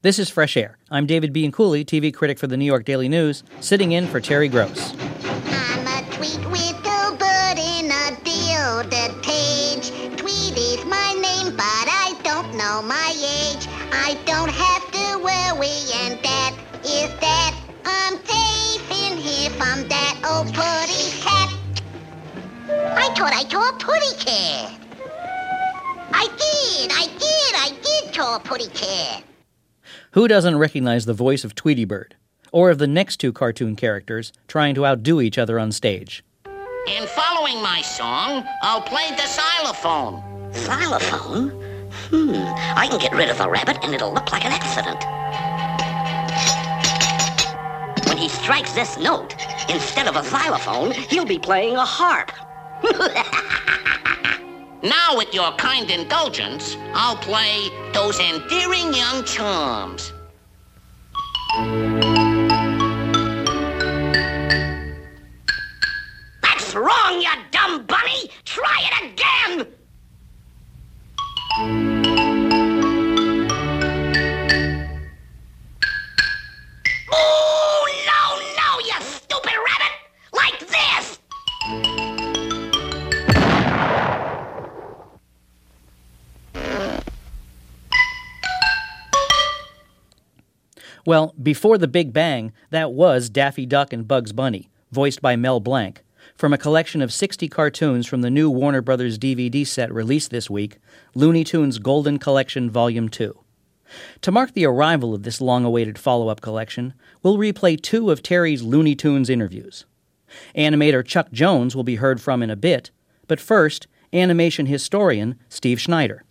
This is Fresh Air. I'm David Bianculli, TV critic for the New York Daily News, sitting in for Terry Gross. I'm a tweet little bird in a gilded cage. Tweet is my name, but I don't know my age. I don't have to worry, and that is that. I'm safe in here from that old putty cat. I thought I saw a putty cat. I did saw a putty cat. Who doesn't recognize the voice of Tweety Bird, or of the next two cartoon characters trying to outdo each other on stage? In following my song, I'll play the xylophone. Xylophone? I can get rid of the rabbit and it'll look like an accident. When he strikes this note, instead of a xylophone, he'll be playing a harp. Now, with your kind indulgence, I'll play those endearing young charms. That's wrong, you dumb bunny! Try it again! Oh, no, you stupid rabbit! Like this! Well, before the Big Bang, that was Daffy Duck and Bugs Bunny, voiced by Mel Blanc, from a collection of 60 cartoons from the new Warner Brothers DVD set released this week, Looney Tunes Golden Collection Volume 2. To mark the arrival of this long-awaited follow-up collection, we'll replay two of Terry's Looney Tunes interviews. Animator Chuck Jones will be heard from in a bit, but first, animation historian Steve Schneider.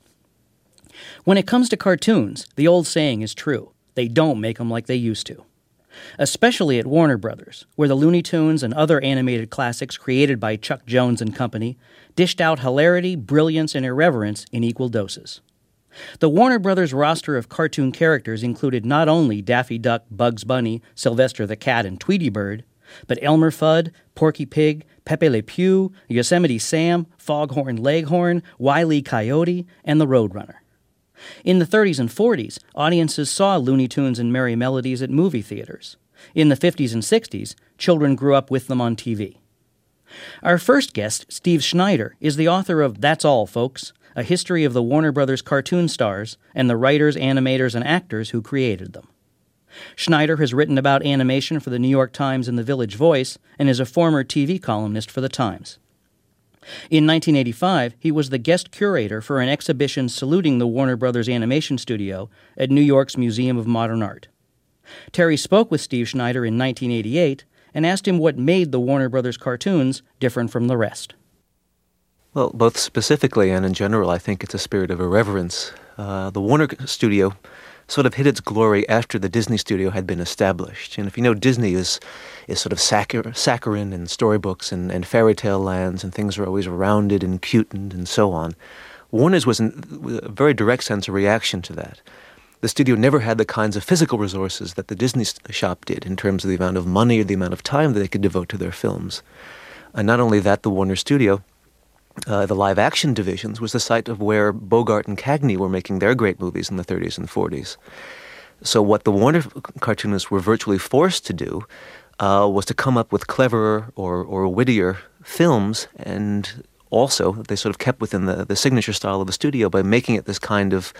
When it comes to cartoons, the old saying is true. They don't make them like they used to. Especially at Warner Brothers, where the Looney Tunes and other animated classics created by Chuck Jones and company dished out hilarity, brilliance, and irreverence in equal doses. The Warner Brothers roster of cartoon characters included not only Daffy Duck, Bugs Bunny, Sylvester the Cat, and Tweety Bird, but Elmer Fudd, Porky Pig, Pepe Le Pew, Yosemite Sam, Foghorn Leghorn, Wile E. Coyote, and the Roadrunner. In the 30s and 40s, audiences saw Looney Tunes and Merry Melodies at movie theaters. In the 50s and 60s, children grew up with them on TV. Our first guest, Steve Schneider, is the author of That's All, Folks, a history of the Warner Brothers cartoon stars and the writers, animators, and actors who created them. Schneider has written about animation for the New York Times and the Village Voice and is a former TV columnist for the Times. In 1985, he was the guest curator for an exhibition saluting the Warner Brothers Animation Studio at New York's Museum of Modern Art. Terry spoke with Steve Schneider in 1988 and asked him what made the Warner Brothers cartoons different from the rest. Well, both specifically and in general, I think it's a spirit of irreverence. The Warner Studio sort of hit its glory after the Disney Studio had been established. And if you know, Disney is sort of saccharine and storybooks and fairy tale lands, and things are always rounded and cute and so on. Warner's was, in a very direct sense, a reaction to that. The studio never had the kinds of physical resources that the Disney shop did in terms of the amount of money or the amount of time that they could devote to their films. And not only that, the Warner Studio, the live-action divisions, was the site of where Bogart and Cagney were making their great movies in the 30s and 40s. So what the Warner cartoonists were virtually forced to do was to come up with cleverer or wittier films, and also they sort of kept within the signature style of the studio by making it this kind of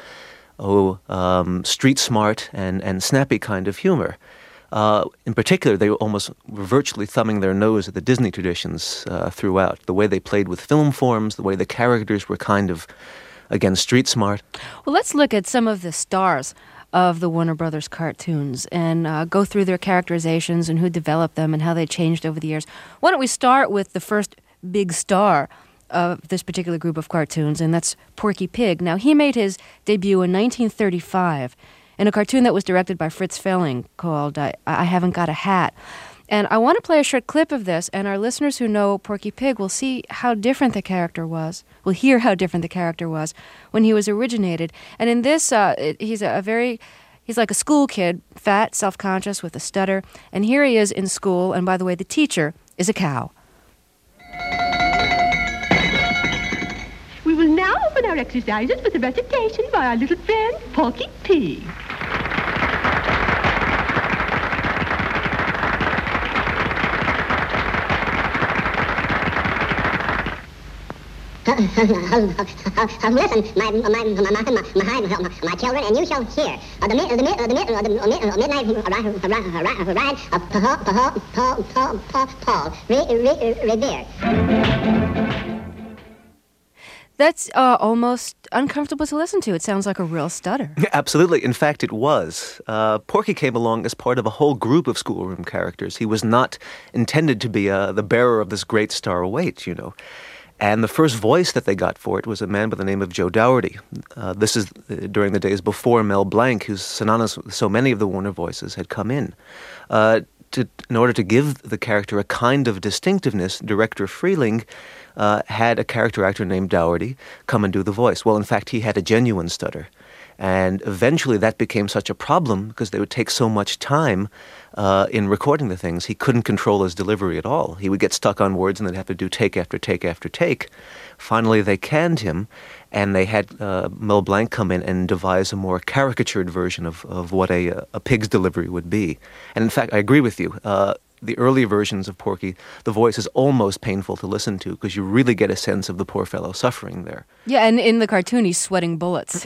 street-smart and snappy kind of humor. In particular, they almost were virtually thumbing their nose at the Disney traditions throughout. The way they played with film forms, the way the characters were kind of, again, street smart. Well, let's look at some of the stars of the Warner Brothers cartoons and go through their characterizations and who developed them and how they changed over the years. Why don't we start with the first big star of this particular group of cartoons, and that's Porky Pig. Now, he made his debut in 1935 in a cartoon that was directed by Fritz Felling called I Haven't Got a Hat. And I want to play a short clip of this, and our listeners who know Porky Pig will see how different the character was, will hear how different the character was when he was originated. And in this, he's like a school kid, fat, self-conscious, with a stutter. And here he is in school, and by the way, the teacher is a cow. We will now open our exercises with a recitation by our little friend, Porky Pig. Listen, my children, and you shall hear the midnight ride of Paul Revere. That's almost uncomfortable to listen to. It sounds like a real stutter. Absolutely. In fact, it was. Porky came along as part of a whole group of schoolroom characters. He was not intended to be the bearer of this great star weight, you know. And the first voice that they got for it was a man by the name of Joe Dougherty. This is during the days before Mel Blanc, who's synonymous with so many of the Warner voices, had come in. In order to give the character a kind of distinctiveness, director Freeling had a character actor named Dougherty come and do the voice. Well, in fact, he had a genuine stutter. And eventually that became such a problem because they would take so much time in recording the things. He couldn't control his delivery at all. He would get stuck on words and they'd have to do take after take after take. Finally, they canned him, and they had Mel Blanc come in and devise a more caricatured version of what a pig's delivery would be. And in fact, I agree with you. The early versions of Porky, the voice is almost painful to listen to because you really get a sense of the poor fellow suffering there. Yeah, and in the cartoon, he's sweating bullets.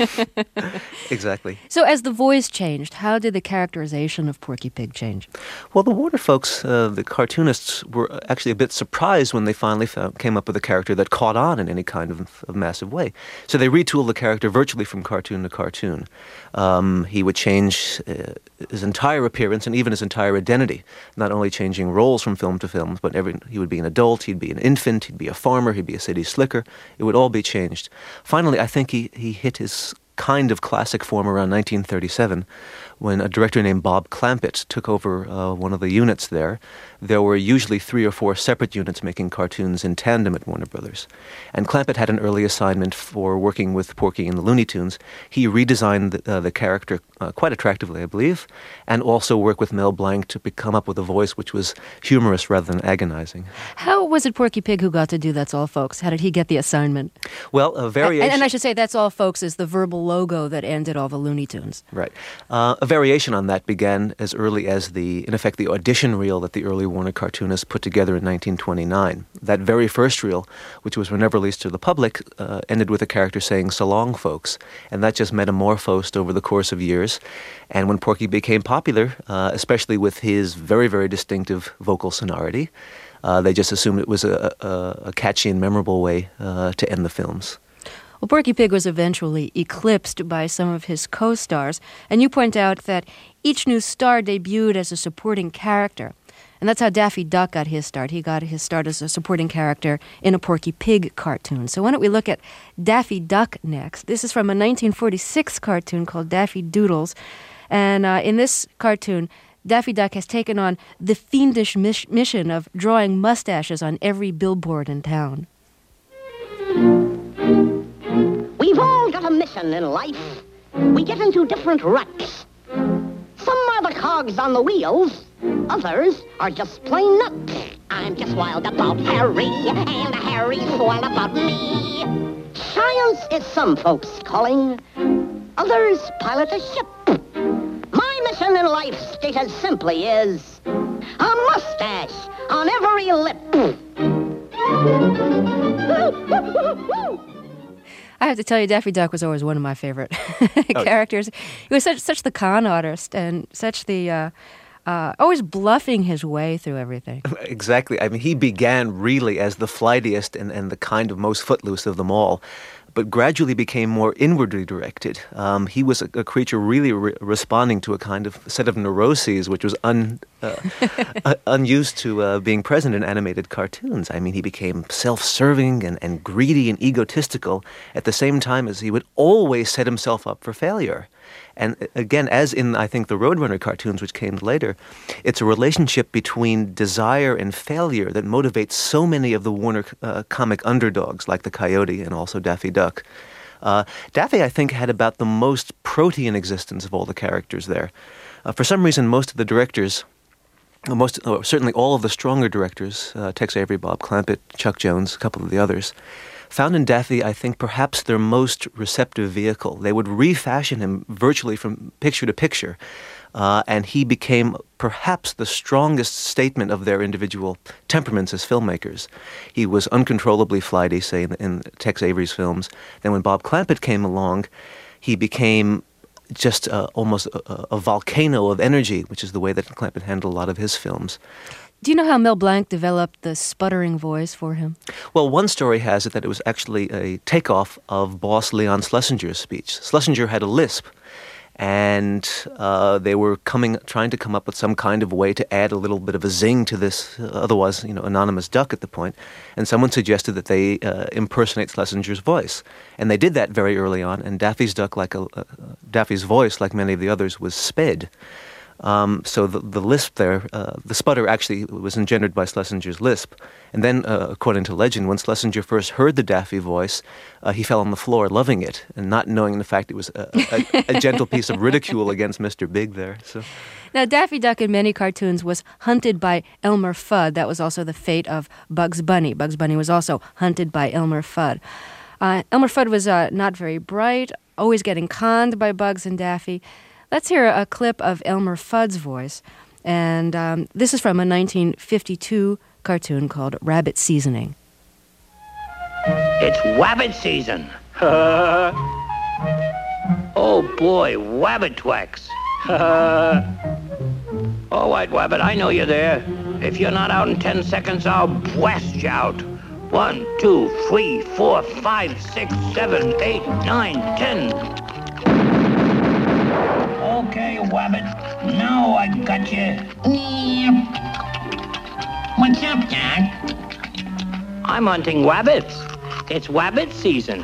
Exactly. So as the voice changed, how did the characterization of Porky Pig change? Well, the Warner folks, the cartoonists, were actually a bit surprised when they finally came up with a character that caught on in any kind of massive way. So they retooled the character virtually from cartoon to cartoon. He would change his entire appearance and even his entire identity, not only changing roles from film to film, but he would be an adult, he'd be an infant, he'd be a farmer, he'd be a city slicker. It would all be changed. Finally, I think he hit his kind of classic form around 1937 when a director named Bob Clampett took over one of the units there. There were usually 3 or 4 separate units making cartoons in tandem at Warner Brothers. And Clampett had an early assignment for working with Porky and the Looney Tunes. He redesigned the character quite attractively, I believe, and also worked with Mel Blanc to come up with a voice which was humorous rather than agonizing. How was it Porky Pig who got to do That's All Folks? How did he get the assignment? Well, a variation... And I should say That's All Folks is the verbal logo that ended all the Looney Tunes. Right. A variation on that began as early as in effect, the audition reel that the early Warner cartoonists put together in 1929. That very first reel, which was never released to the public, ended with a character saying, "So long, folks." And that just metamorphosed over the course of years. And when Porky became popular, especially with his very, very distinctive vocal sonority, they just assumed it was a catchy and memorable way to end the films. Well, Porky Pig was eventually eclipsed by some of his co-stars, and you point out that each new star debuted as a supporting character. And that's how Daffy Duck got his start. He got his start as a supporting character in a Porky Pig cartoon. So why don't we look at Daffy Duck next? This is from a 1946 cartoon called Daffy Doodles. And in this cartoon, Daffy Duck has taken on the fiendish mission of drawing mustaches on every billboard in town. We've all got a mission in life. We get into different ruts. Some are the cogs on the wheels. Others are just plain nuts. I'm just wild about Harry, and Harry's wild about me. Science is some folks' calling. Others pilot a ship. My mission in life, stated simply, is a mustache on every lip. I have to tell you, Daffy Duck was always one of my favorite characters. He was such the con artist and such the always bluffing his way through everything. Exactly. I mean, he began really as the flightiest and the kind of most footloose of them all, but gradually became more inwardly directed. He was a creature really responding to a kind of set of neuroses which was unused to being present in animated cartoons. I mean, he became self-serving and greedy and egotistical at the same time as he would always set himself up for failure. And again, as in, I think, the Roadrunner cartoons, which came later, it's a relationship between desire and failure that motivates so many of the Warner comic underdogs, like the Coyote and also Daffy Duck. Daffy, I think, had about the most protean existence of all the characters there. For some reason, most of the directors, certainly all of the stronger directors, Tex Avery, Bob Clampett, Chuck Jones, a couple of the others, found in Daffy, I think, perhaps their most receptive vehicle. They would refashion him virtually from picture to picture and he became perhaps the strongest statement of their individual temperaments as filmmakers. He was uncontrollably flighty, say, in Tex Avery's films. Then when Bob Clampett came along, he became just almost a volcano of energy, which is the way that Clampett handled a lot of his films. Do you know how Mel Blanc developed the sputtering voice for him? Well, one story has it that it was actually a takeoff of boss Leon Schlesinger's speech. Schlesinger had a lisp, and they were trying to come up with some kind of way to add a little bit of a zing to this otherwise, anonymous duck at the point. And someone suggested that they impersonate Schlesinger's voice, and they did that very early on. And Daffy's duck, Daffy's voice, like many of the others, was sped. So the lisp there, the sputter actually was engendered by Schlesinger's lisp. And then, according to legend, when Schlesinger first heard the Daffy voice, he fell on the floor loving it and not knowing the fact it was a gentle piece of ridicule against Mr. Big there. So. Now, Daffy Duck in many cartoons was hunted by Elmer Fudd. That was also the fate of Bugs Bunny. Bugs Bunny was also hunted by Elmer Fudd. Elmer Fudd was not very bright, always getting conned by Bugs and Daffy. Let's hear a clip of Elmer Fudd's voice. And this is from a 1952 cartoon called Rabbit Seasoning. It's Wabbit season. Oh boy, Wabbit Twex. All right, Wabbit, I know you're there. If you're not out in 10 seconds, I'll blast you out. 1, 2, 3, 4, 5, 6, 7, 8, 9, 10. Okay, Wabbit. Now I got you. What's up, Doc? I'm hunting wabbits. It's Wabbit season.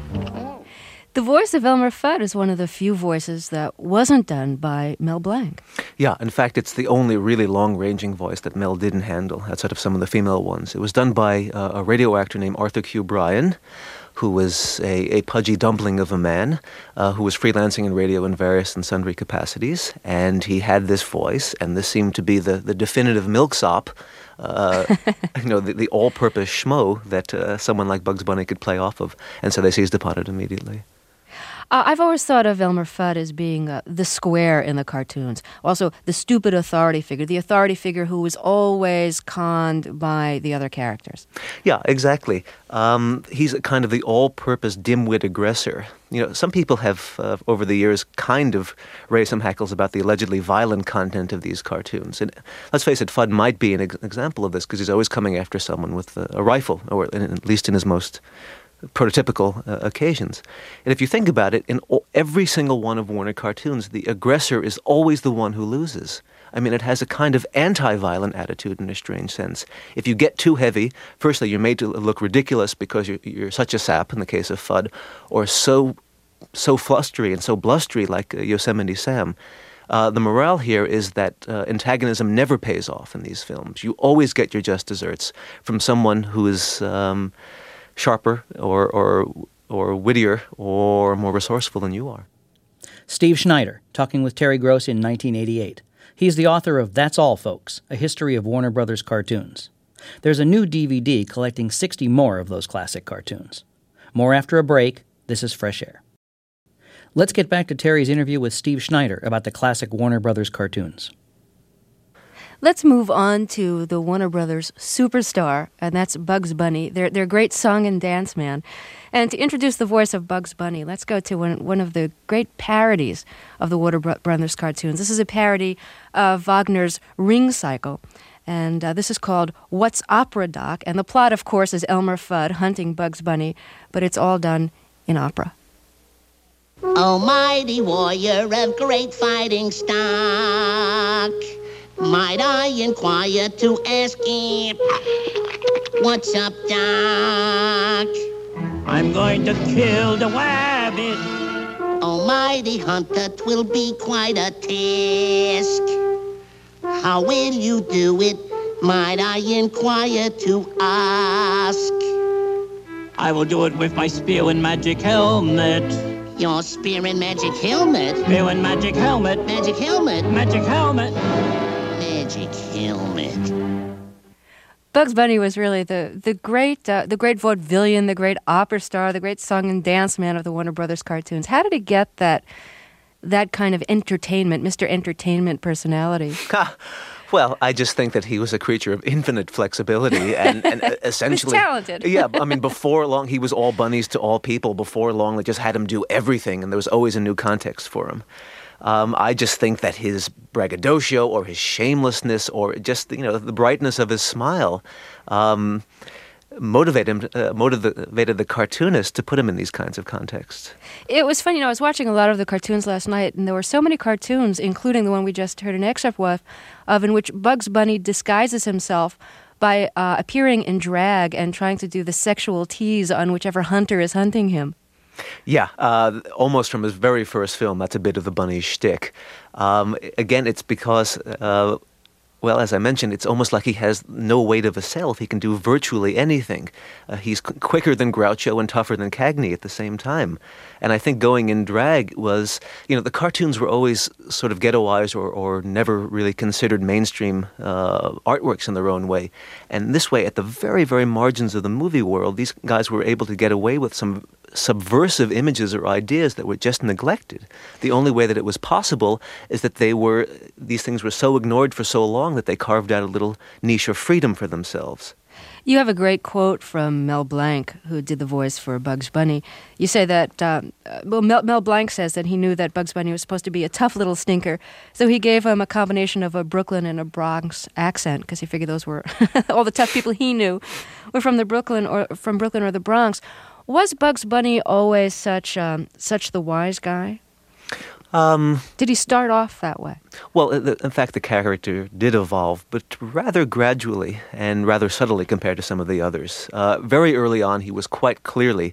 The voice of Elmer Fudd is one of the few voices that wasn't done by Mel Blanc. Yeah, in fact, it's the only really long-ranging voice that Mel didn't handle, outside of some of the female ones. It was done by a radio actor named Arthur Q. Bryan, who was a pudgy dumpling of a man who was freelancing in radio in various and sundry capacities. And he had this voice, and this seemed to be the definitive milksop, the all-purpose schmo that someone like Bugs Bunny could play off of. And so they seized upon it immediately. I've always thought of Elmer Fudd as being the square in the cartoons. Also, the stupid authority figure, the authority figure who was always conned by the other characters. Yeah, exactly. He's a kind of the all-purpose dim-wit aggressor. Some people have, over the years, kind of raised some hackles about the allegedly violent content of these cartoons. And let's face it, Fudd might be an example of this because he's always coming after someone with a rifle, or at least in his most prototypical occasions. And if you think about it, in every single one of Warner cartoons, the aggressor is always the one who loses. I mean, it has a kind of anti-violent attitude in a strange sense. If you get too heavy, firstly, you're made to look ridiculous because you're such a sap, in the case of Fudd, or so flustery and so blustery like Yosemite Sam. The morale here is that antagonism never pays off in these films. You always get your just desserts from someone who is sharper or wittier or more resourceful than you are. Steve Schneider, talking with Terry Gross in 1988. He's the author of That's All, Folks, A History of Warner Brothers Cartoons. There's a new DVD collecting 60 more of those classic cartoons. More after a break. This is Fresh Air. Let's get back to Terry's interview with Steve Schneider about the classic Warner Brothers cartoons. Let's move on to the Warner Brothers superstar, and that's Bugs Bunny, their great song and dance man. And to introduce the voice of Bugs Bunny, let's go to one of the great parodies of the Warner Brothers cartoons. This is a parody of Wagner's Ring Cycle, and this is called What's Opera, Doc? And the plot, of course, is Elmer Fudd hunting Bugs Bunny, but it's all done in opera. Oh, mighty warrior of great fighting stock, might I inquire to ask him, what's up, Doc? I'm going to kill the wabbit. Oh, mighty hunter, 'twill be quite a task. How will you do it, might I inquire to ask? I will do it with my spear and magic helmet. Your spear and magic helmet? Spear and magic helmet. Magic helmet? Magic helmet. Magic helmet. Bugs Bunny was really the great vaudevillian, the great opera star, the great song and dance man of the Warner Brothers cartoons. How did he get that that kind of entertainment, Mr. Entertainment personality? Well, I just think that he was a creature of infinite flexibility and essentially... He's talented. Yeah, I mean, before long, he was all bunnies to all people. Before long, they just had him do everything, and there was always a new context for him. I just think that his braggadocio or his shamelessness or just, the brightness of his smile motivated the cartoonist to put him in these kinds of contexts. It was funny, I was watching a lot of the cartoons last night, and there were so many cartoons, including the one we just heard an excerpt of in which Bugs Bunny disguises himself by appearing in drag and trying to do the sexual tease on whichever hunter is hunting him. Yeah, almost from his very first film, that's a bit of the bunny's shtick. Again, it's because... well, as I mentioned, it's almost like he has no weight of a self. He can do virtually anything. He's quicker than Groucho and tougher than Cagney at the same time. And I think going in drag was, the cartoons were always sort of ghettoized or never really considered mainstream artworks in their own way. And this way, at the very, very margins of the movie world, these guys were able to get away with some subversive images or ideas that were just neglected. The only way that it was possible is that these things were so ignored for so long that they carved out a little niche of freedom for themselves. You have a great quote from Mel Blanc, who did the voice for Bugs Bunny. You say that, Mel Blanc says that he knew that Bugs Bunny was supposed to be a tough little stinker, so he gave him a combination of a Brooklyn and a Bronx accent, because he figured those were all the tough people he knew were from Brooklyn or the Bronx. Was Bugs Bunny always such the wise guy? Did he start off that way? Well, in fact, the character did evolve, but rather gradually and rather subtly compared to some of the others. Very early on, he was quite clearly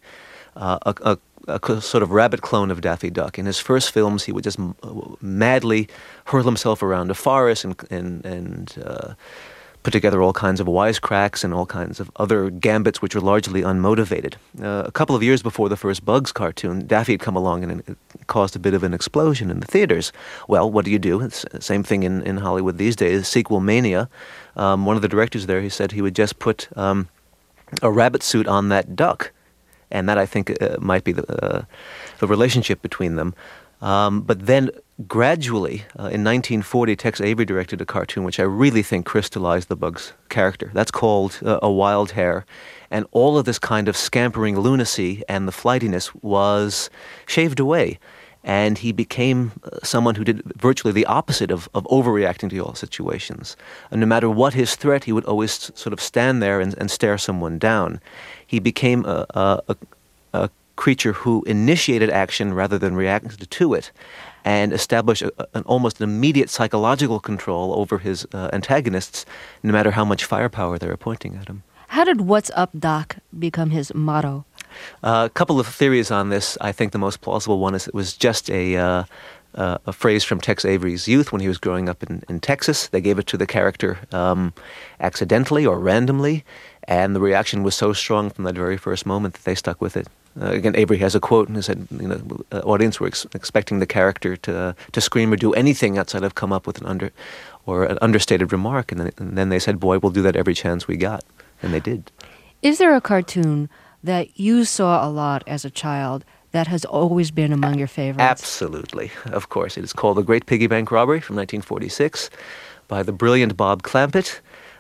a sort of rabbit clone of Daffy Duck. In his first films, he would just madly hurl himself around a forest and put together all kinds of wisecracks and all kinds of other gambits which were largely unmotivated. A couple of years before the first Bugs cartoon, Daffy had come along and it caused a bit of an explosion in the theaters. Well, what do? It's the same thing in Hollywood these days, sequel mania. One of the directors there, he said he would just put a rabbit suit on that duck. And that, I think, might be the relationship between them. But then gradually, in 1940, Tex Avery directed a cartoon which I really think crystallized the Bugs character. That's called A Wild Hare. And all of this kind of scampering lunacy and the flightiness was shaved away. And he became someone who did virtually the opposite of overreacting to all situations. And no matter what his threat, he would always sort of stand there and stare someone down. He became a creature who initiated action rather than reacted to it, and established an almost immediate psychological control over his antagonists, no matter how much firepower they were pointing at him. How did "What's up, Doc" become his motto? A couple of theories on this. I think the most plausible one is it was just a phrase from Tex Avery's youth when he was growing up in Texas. They gave it to the character accidentally or randomly, and the reaction was so strong from that very first moment that they stuck with it. Again, Avery has a quote and he said, audience were expecting the character to scream or do anything outside of come up with an understated remark, and then they said, "Boy, we'll do that every chance we got," and they did. Is there a cartoon that you saw a lot as a child that has always been among your favorites? Absolutely, of course. It is called The Great Piggy Bank Robbery from 1946 by the brilliant Bob Clampett.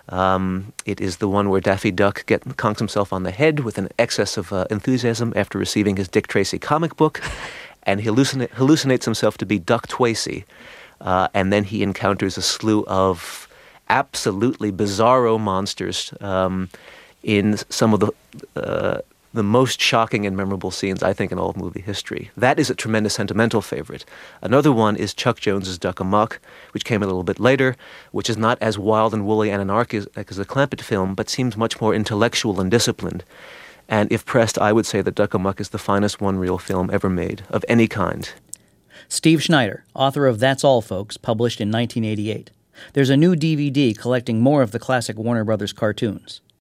It is the one where Daffy Duck conks himself on the head with an excess of enthusiasm after receiving his Dick Tracy comic book, and he hallucinates himself to be Duck Tracy, and then he encounters a slew of absolutely bizarro monsters in some of the most shocking and memorable scenes, I think, in all of movie history. That is a tremendous sentimental favorite. Another one is Chuck Jones's Duck Amuck, which came a little bit later, which is not as wild and woolly and anarchic as the Clampett film, but seems much more intellectual and disciplined. And if pressed, I would say that Duck Amuck is the finest one-reel film ever made, of any kind. Steve Schneider, author of That's All, Folks, published in 1988. There's a new DVD collecting more of the classic Warner Brothers cartoons.